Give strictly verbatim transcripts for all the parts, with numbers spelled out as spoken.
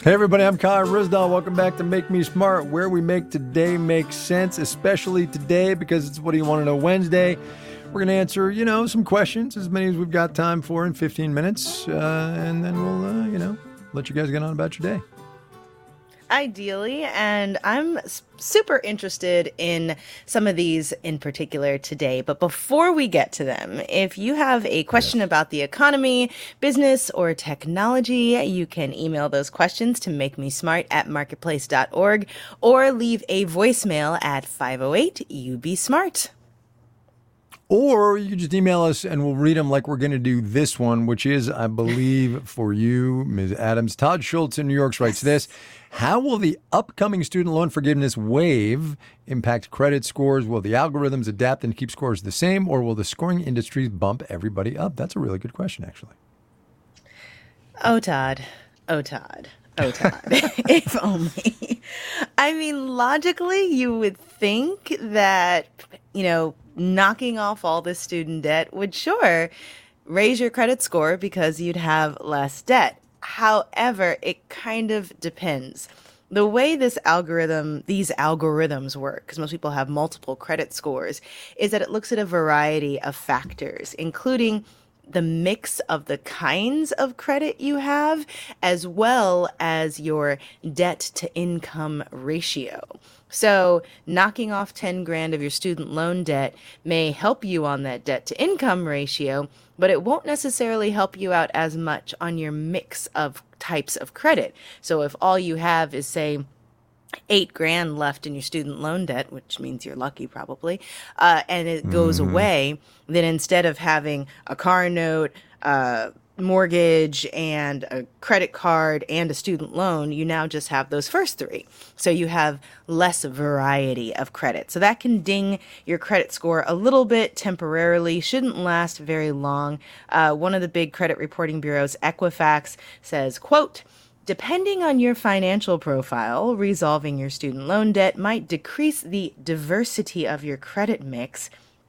Hey everybody, I'm Kyle Risdahl. Welcome back to Make Me Smart, where we make today make sense, especially today because it's What Do You Want to Know Wednesday. We're going to answer, you know, some questions, as many as we've got time for in fifteen minutes, uh, and then we'll, uh, you know, let you guys get on about your day. Ideally, and I'm super interested in some of these in particular today. But before we get to them, if you have a question yes. about the economy, business, or technology, you can email those questions to makemesmart at marketplace dot org or leave a voicemail at five oh eight U B SMART. Or you can just email us and we'll read them like we're going to do this one, which is, I believe, for you, Miz Adams. Todd Schultz in New York writes this. How will the upcoming student loan forgiveness wave impact credit scores? Will the algorithms adapt and keep scores the same, or will the scoring industries bump everybody up? That's a really good question, actually. Oh, Todd. Oh, Todd. Oh, Todd. If only. I mean, logically, you would think that, you know, knocking off all this student debt would sure raise your credit score because you'd have less debt. However, it kind of depends. The way this algorithm, these algorithms work, because most people have multiple credit scores, is that it looks at a variety of factors, including the mix of the kinds of credit you have, as well as your debt to income ratio. So knocking off ten grand of your student loan debt may help you on that debt to income ratio, but it won't necessarily help you out as much on your mix of types of credit. So if all you have is, say, eight grand left in your student loan debt, which means you're lucky probably, uh, and it goes mm-hmm. away, then instead of having a car note, uh, mortgage, and a credit card, and a student loan, you now just have those first three. So you have less variety of credit. So that can ding your credit score a little bit temporarily, shouldn't last very long. Uh, one of the big credit reporting bureaus, Equifax, says, quote, depending on your financial profile, resolving your student loan debt might decrease the diversity of your credit mix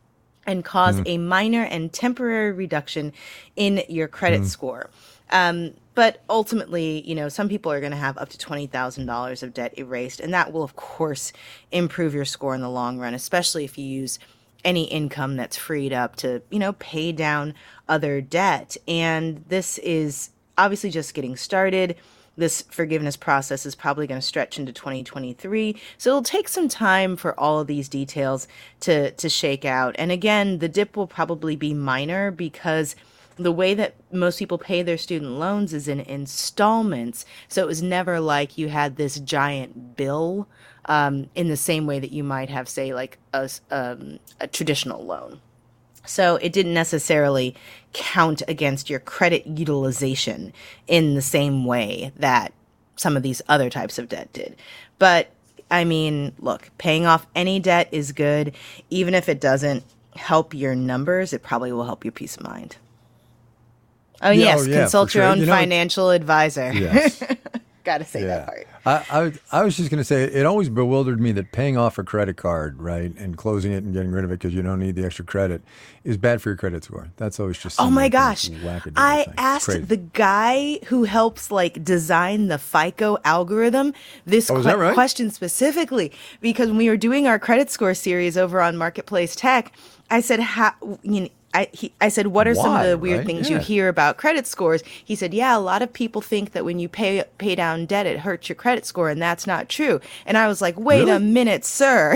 and cause mm. a minor and temporary reduction in your credit mm. score. Um, but ultimately, you know, some people are going to have up to twenty thousand dollars of debt erased, and that will, of course, improve your score in the long run, especially if you use any income that's freed up to, you know, pay down other debt. And this is obviously just getting started. This forgiveness process is probably going to stretch into twenty twenty-three. So it'll take some time for all of these details to, to shake out. And again, the dip will probably be minor because the way that most people pay their student loans is in installments. So it was never like you had this giant bill um, in the same way that you might have, say, like a, um, a traditional loan. So it didn't necessarily count against your credit utilization in the same way that some of these other types of debt did. But I mean, look, paying off any debt is good. Even if it doesn't help your numbers, it probably will help your peace of mind. Oh, yeah, yes, oh, yeah, consult your sure. own you know, financial advisor. Yes. Got to say yeah. that part. I, I I was just going to say, it always bewildered me that paying off a credit card, right, and closing it and getting rid of it because you don't need the extra credit is bad for your credit score. That's always just oh my gosh. I asked the guy who helps like design the FICO algorithm this oh, que- right? question specifically because when we were doing our credit score series over on Marketplace Tech, I said, how, you know, I he, I said, what are Why, some of the weird right? things yeah. you hear about credit scores? He said, yeah, a lot of people think that when you pay pay down debt, it hurts your credit score, and that's not true. And I was like, wait really? a minute, sir.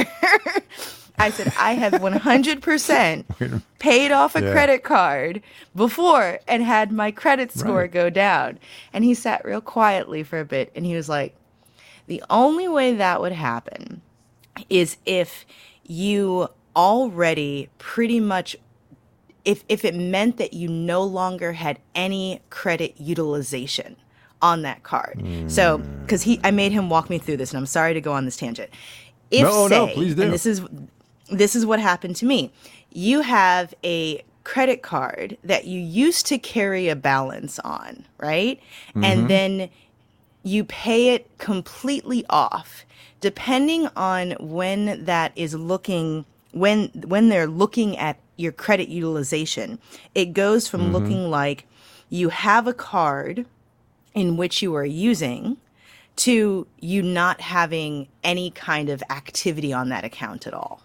I said, I have one hundred percent paid off a yeah. credit card before and had my credit score right. go down. And he sat real quietly for a bit, and he was like, the only way that would happen is if you already pretty much If if it meant that you no longer had any credit utilization on that card. Mm. So, because he, I made him walk me through this, and I'm sorry to go on this tangent. If no, say, no, please do. And this is this is what happened to me. You have a credit card that you used to carry a balance on, right? Mm-hmm. And then you pay it completely off, depending on when that is looking when when they're looking at your credit utilization. It goes from mm-hmm. looking like you have a card in which you are using to you not having any kind of activity on that account at all.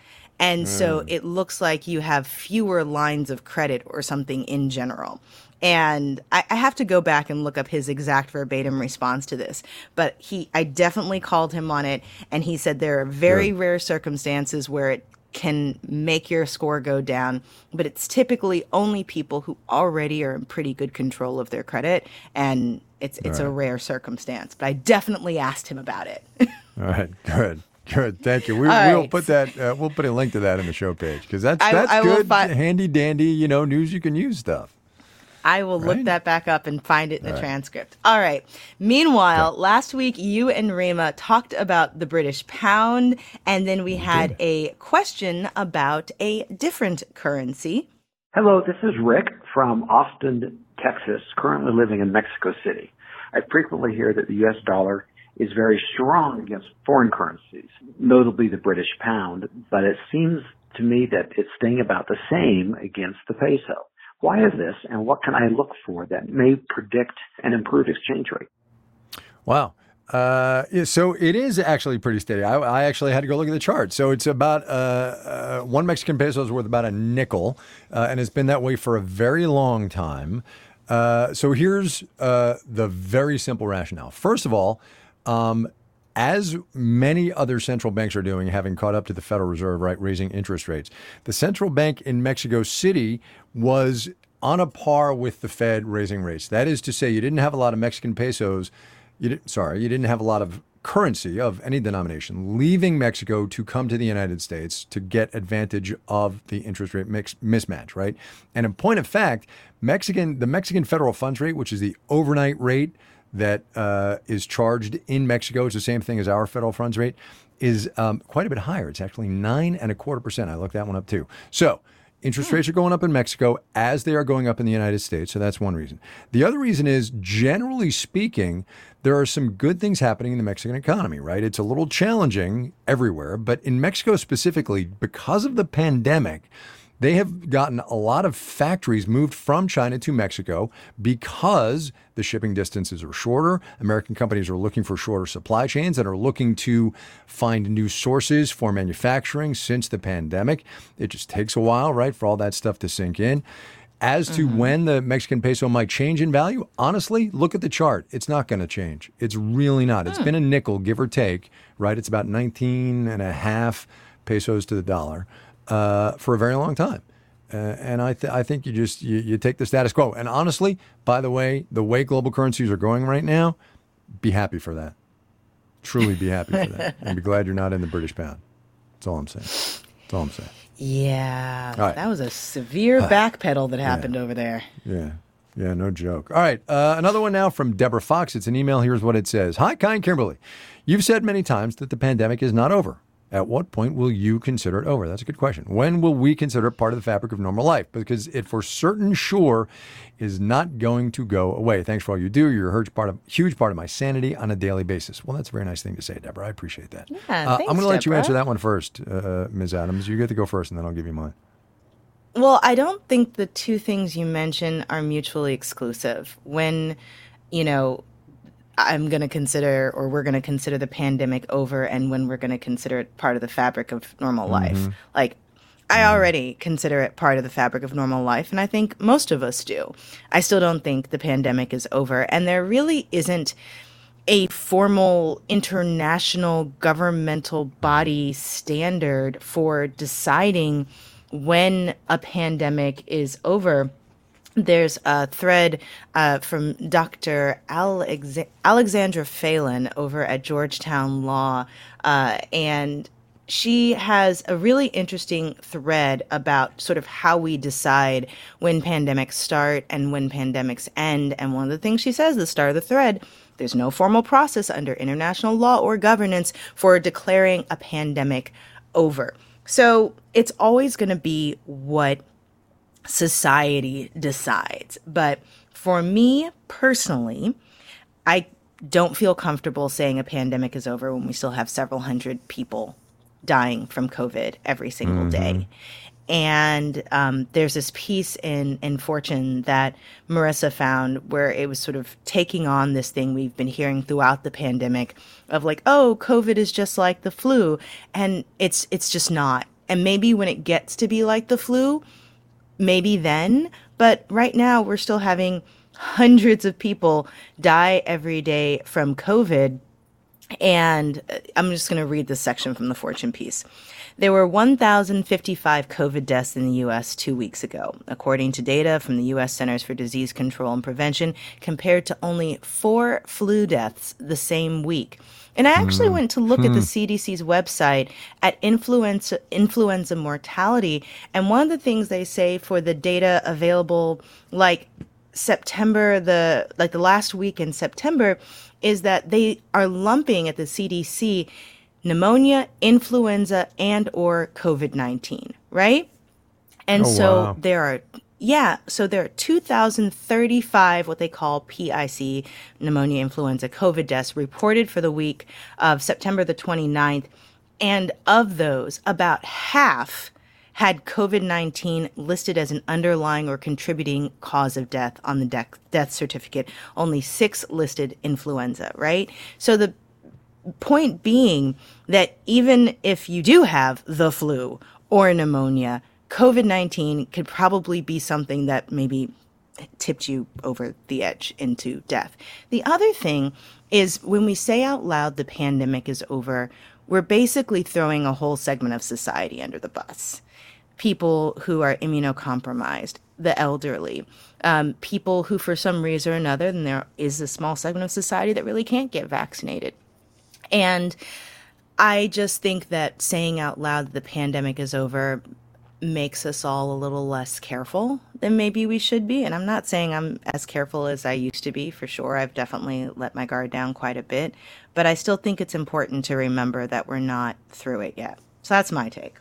And so it looks like you have fewer lines of credit or something in general. And I, I have to go back and look up his exact verbatim response to this. But he, I definitely called him on it. And he said there are very Good. rare circumstances where it can make your score go down. But it's typically only people who already are in pretty good control of their credit. And it's it's right. a rare circumstance. But I definitely asked him about it. All right, good. Good, thank you. We, All we'll right. put that. Uh, we'll put a link to that in the show page because that's I- that's I will good, fi- handy dandy. You know, news you can use stuff. I will Right. look that back up and find it in the All right. transcript. All right. Meanwhile, Yeah. last week you and Rima talked about the British pound, and then we had a question about a different currency. Hello, this is Rick from Austin, Texas, currently living in Mexico City. I frequently hear that the U S dollar is very strong against foreign currencies, notably the British pound, but it seems to me that it's staying about the same against the peso. Why is this, and what can I look for that may predict an improved exchange rate? Wow. Uh, yeah, so it is actually pretty steady. I, I actually had to go look at the chart. So it's about uh, uh, one Mexican peso is worth about a nickel, uh, and it's been that way for a very long time. Uh, so here's uh, the very simple rationale. First of all, um, as many other central banks are doing, having caught up to the Federal Reserve, right, raising interest rates, the central bank in Mexico City was on a par with the Fed raising rates. That is to say, you didn't have a lot of Mexican pesos. You didn't, sorry, you didn't have a lot of currency of any denomination leaving Mexico to come to the United States to get advantage of the interest rate mix, mismatch, right? And in point of fact, Mexican the Mexican federal funds rate, which is the overnight rate that uh, is charged in Mexico, it's the same thing as our federal funds rate, is um, quite a bit higher. It's actually nine and a quarter percent. I looked that one up too. So interest rates are going up in Mexico as they are going up in the United States. So that's one reason. The other reason is, generally speaking, there are some good things happening in the Mexican economy, right? It's a little challenging everywhere, but in Mexico specifically, because of the pandemic, they have gotten a lot of factories moved from China to Mexico because the shipping distances are shorter. American companies are looking for shorter supply chains and are looking to find new sources for manufacturing since the pandemic. It just takes a while, right, for all that stuff to sink in. As to mm-hmm. when the Mexican peso might change in value, honestly, look at the chart. It's not going to change. It's really not. It's mm. been a nickel, give or take, right? It's about nineteen and a half pesos to the dollar. Uh, for a very long time. Uh, and I, th- I think you just, you, you take the status quo. And honestly, by the way, the way global currencies are going right now, be happy for that. Truly be happy for that. And be glad you're not in the British pound. That's all I'm saying. That's all I'm saying. Yeah, right. That was a severe uh, backpedal that happened yeah. over there. Yeah. Yeah, no joke. All right. Uh, another one now from Deborah Fox. It's an email. Here's what it says. Hi, kind Kimberly. You've said many times that the pandemic is not over. At what point will you consider it over? That's a good question. When will we consider it part of the fabric of normal life? Because it for certain sure is not going to go away. Thanks for all you do. You're a huge part of, huge part of my sanity on a daily basis. Well, that's a very nice thing to say, Deborah. I appreciate that. Yeah, uh, thanks, I'm going to let you Deborah. answer that one first, uh, Miz Adams. You get to go first, and then I'll give you mine. Well, I don't think the two things you mention are mutually exclusive. When, you know, I'm going to consider, or we're going to consider the pandemic over, and when we're going to consider it part of the fabric of normal life. Mm-hmm. Like, I already consider it part of the fabric of normal life, and I think most of us do. I still don't think the pandemic is over, and there really isn't a formal international governmental body standard for deciding when a pandemic is over. There's a thread uh, from Doctor Alex- Alexandra Phelan over at Georgetown Law, uh, and she has a really interesting thread about sort of how we decide when pandemics start and when pandemics end. And one of the things she says at the start of the thread, there's no formal process under international law or governance for declaring a pandemic over. So it's always going to be what society decides. But for me personally, I don't feel comfortable saying a pandemic is over when we still have several hundred people dying from COVID every single mm-hmm. day. And um, there's this piece in, in Fortune that Marissa found where it was sort of taking on this thing we've been hearing throughout the pandemic of like, oh, COVID is just like the flu. And it's it's just not. And maybe when it gets to be like the flu, maybe then. But right now, we're still having hundreds of people die every day from COVID. And I'm just going to read this section from the Fortune piece. There were one thousand fifty-five COVID deaths in the U S two weeks ago, according to data from the U S Centers for Disease Control and Prevention, compared to only four flu deaths the same week. And I actually mm. went to look hmm. at the C D C's website at influenza, influenza mortality. And one of the things they say for the data available, like September, the like the last week in September, is that they are lumping at the C D C pneumonia, influenza, and or COVID nineteen, right? And oh, so wow. there are, yeah, so there are two thousand thirty-five what they call P I C, pneumonia, influenza, COVID deaths reported for the week of September the twenty-ninth. And of those, about half had COVID nineteen listed as an underlying or contributing cause of death on the de- death certificate. Only six listed influenza, right? So the point being that even if you do have the flu or pneumonia, COVID nineteen could probably be something that maybe tipped you over the edge into death. The other thing is when we say out loud the pandemic is over, we're basically throwing a whole segment of society under the bus. People who are immunocompromised, the elderly, um, people who for some reason or another, and there is a small segment of society that really can't get vaccinated. And I just think that saying out loud that the pandemic is over makes us all a little less careful than maybe we should be. And I'm not saying I'm as careful as I used to be, for sure. I've definitely let my guard down quite a bit. But I still think it's important to remember that we're not through it yet. So that's my take.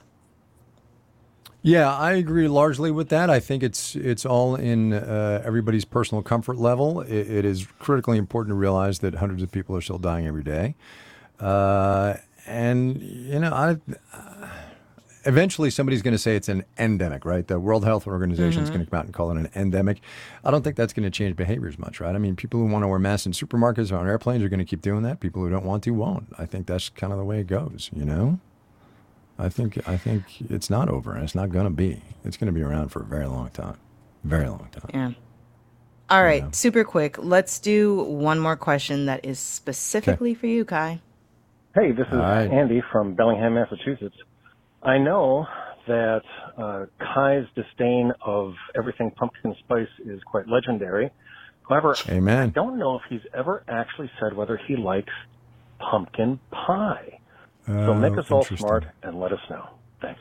Yeah, I agree largely with that. I think it's it's all in uh, everybody's personal comfort level. It, it is critically important to realize that hundreds of people are still dying every day. Uh, and, you know, I, uh, eventually somebody's going to say it's an endemic, right? The World Health Organization is mm-hmm. going to come out and call it an endemic. I don't think that's going to change behaviors much, right? I mean, people who want to wear masks in supermarkets or on airplanes are going to keep doing that. People who don't want to won't. I think that's kind of the way it goes, you know? I think I think it's not over, and it's not going to be. It's going to be around for a very long time. Very long time. Yeah. All right, yeah. Super quick. Let's do one more question that is specifically okay. for you, Kai. Hey, this is right. Andy from Bellingham, Massachusetts. I know that uh, Kai's disdain of everything pumpkin spice is quite legendary. However, Amen. I don't know if he's ever actually said whether he likes pumpkin pie. So make us all smart and let us know. Thanks.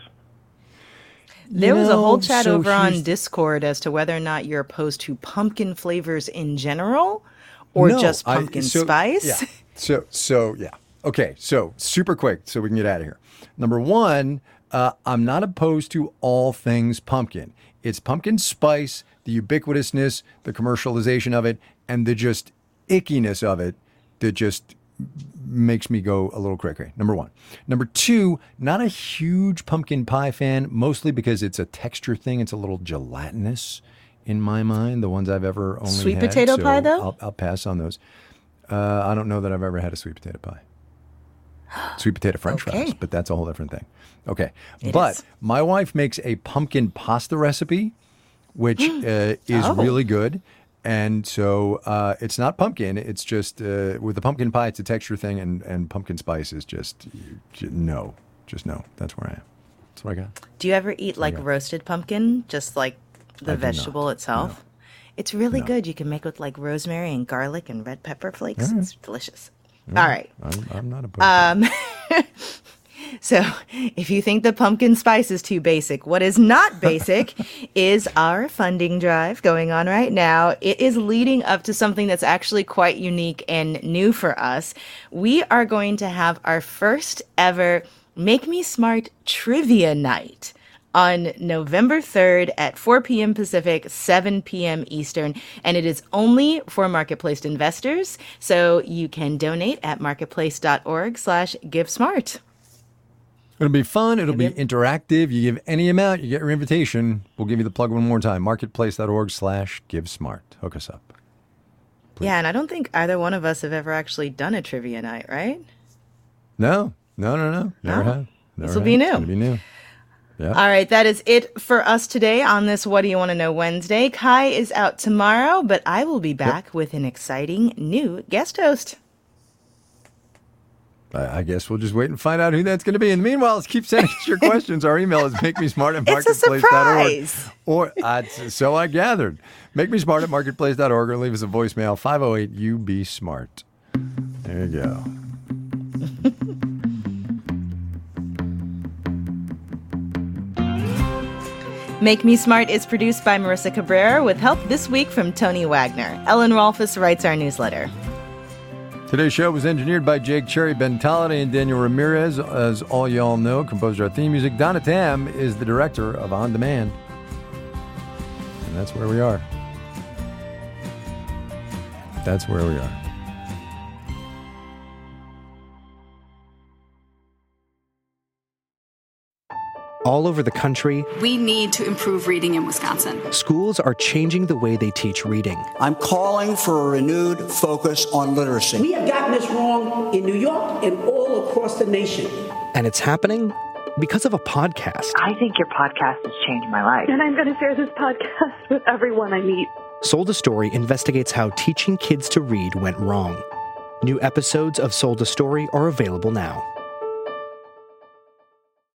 There you was know, a whole chat so over on Discord as to whether or not you're opposed to pumpkin flavors in general or no, just pumpkin I, so, spice. Yeah. So, so yeah. Okay. So super quick so we can get out of here. Number one, uh, I'm not opposed to all things pumpkin. It's pumpkin spice, the ubiquitousness, the commercialization of it, and the just ickiness of it that just makes me go a little cray-cray. Number one. Number two, not a huge pumpkin pie fan, mostly because it's a texture thing. It's a little gelatinous in my mind, the ones I've ever only sweet had. Sweet potato so pie, though? I'll, I'll pass on those. Uh, I don't know that I've ever had a sweet potato pie. Sweet potato french okay. fries, but that's a whole different thing. Okay. It but is. my wife makes a pumpkin pasta recipe, which uh, is oh. really good. And so uh, it's not pumpkin. It's just uh, with the pumpkin pie, it's a texture thing, and, and pumpkin spice is just, you, no, just no. That's where I am. That's what I got. Do you ever eat like roasted pumpkin, just like the I vegetable not. itself? No. It's really no. good. You can make with like rosemary and garlic and red pepper flakes. Right. It's delicious. All right. I'm, I'm not opposed to Um, So if you think the pumpkin spice is too basic, what is not basic is our funding drive going on right now. It is leading up to something that's actually quite unique and new for us. We are going to have our first ever Make Me Smart Trivia Night on November third at four p.m. Pacific, seven p.m. Eastern, and it is only for Marketplace investors, so you can donate at marketplace.org slash give smart. It'll be fun. It'll be interactive. You give any amount, you get your invitation. We'll give you the plug one more time. Marketplace.org slash give smart. Hook us up. Please. Yeah, and I don't think either one of us have ever actually done a trivia night, right? No, no, no, no. Never No. have. Never This will have. be new. It's gonna be new. Yeah. All right, that is it for us today on this What Do You Want to Know Wednesday. Kai is out tomorrow, but I will be back yep. with an exciting new guest host. I guess we'll just wait and find out who that's going to be. And meanwhile, let's keep sending us your questions. Our email is makemesmart at marketplace dot org. Or, uh, so I gathered. Makemesmart at marketplace dot org or leave us a voicemail, five oh eight U B SMART. There you go. Make Me Smart is produced by Marissa Cabrera with help this week from Tony Wagner. Ellen Rolfes writes our newsletter. Today's show was engineered by Jake Cherry, Ben Tolliday, and Daniel Ramirez. As all y'all know, composed our theme music. Donna Tam is the director of On Demand. And that's where we are. That's where we are. All over the country, we need to improve reading in Wisconsin. Schools are changing the way they teach reading. I'm calling for a renewed focus on literacy. We have gotten this wrong in New York and all across the nation. And it's happening because of a podcast. I think your podcast has changed my life. And I'm going to share this podcast with everyone I meet. Sold a Story investigates how teaching kids to read went wrong. New episodes of Sold a Story are available now.